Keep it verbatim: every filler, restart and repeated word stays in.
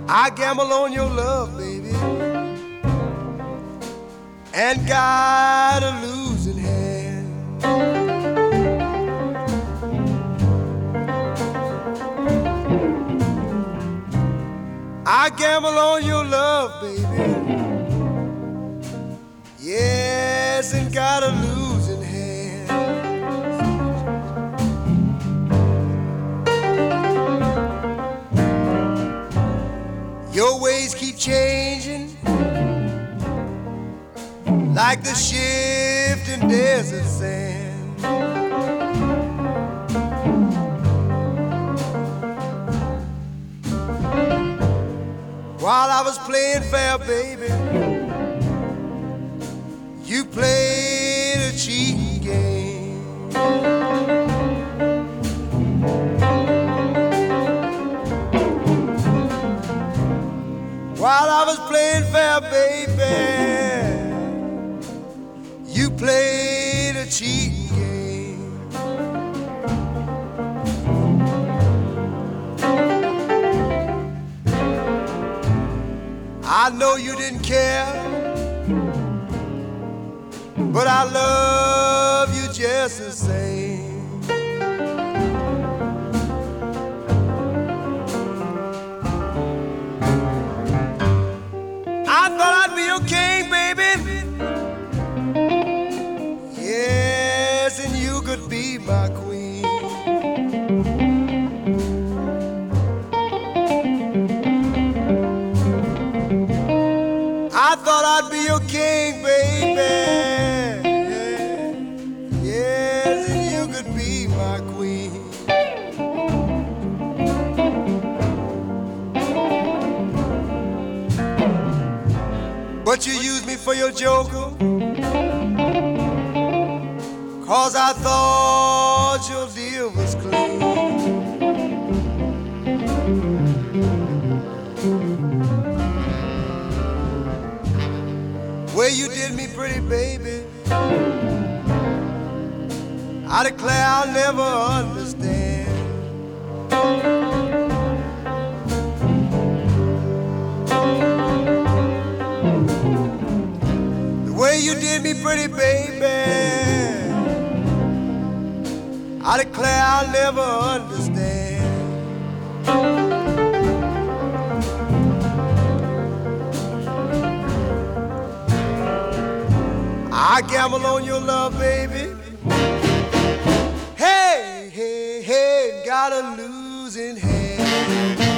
I gamble on your love, baby, and got a losing hand. I gamble on your love, baby, yes, and got a losing hand. Your ways keep changing like the shifting desert sand. While I was playing fair, baby, you played a cheating game. While I was playing fair, baby, you played a cheating game. I know you didn't care, but I love you just the same. I thought I'd be your king, baby, yes, and you could be my queen. I thought I'd be your king, baby, yes, and you could be my queen. But you used me for your joker, 'cause I thought your deal was clean. Way you did me pretty, baby, I declare I'll never understand. The way you did me pretty, baby, I declare I'll never understand. I gamble on your love, baby. Hey, hey, hey, got a losing hand.